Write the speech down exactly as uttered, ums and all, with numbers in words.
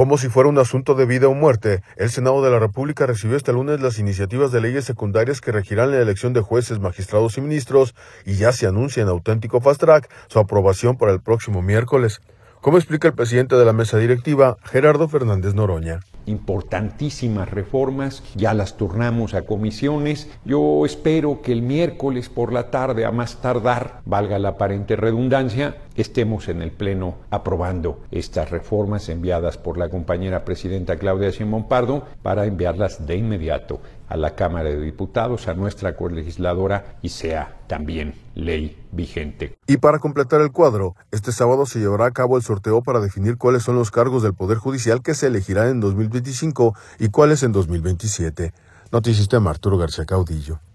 Como si fuera un asunto de vida o muerte, el Senado de la República recibió este lunes las iniciativas de leyes secundarias que regirán la elección de jueces, magistrados y ministros, y ya se anuncia en auténtico fast track su aprobación para el próximo miércoles. Como explica el presidente de la mesa directiva, Gerardo Fernández Noroña. Importantísimas reformas, ya las turnamos a comisiones. Yo espero que el miércoles por la tarde, a más tardar, valga la aparente redundancia, estemos en el Pleno aprobando estas reformas enviadas por la compañera presidenta Claudia Sheinbaum Pardo para enviarlas de inmediato a la Cámara de Diputados, a nuestra colegisladora, y sea también ley vigente. Y para completar el cuadro, este sábado se llevará a cabo el sorteo para definir cuáles son los cargos del Poder Judicial que se elegirán en dos mil veinticinco y cuáles en dos mil veintisiete. Notisistema, Arturo García Caudillo.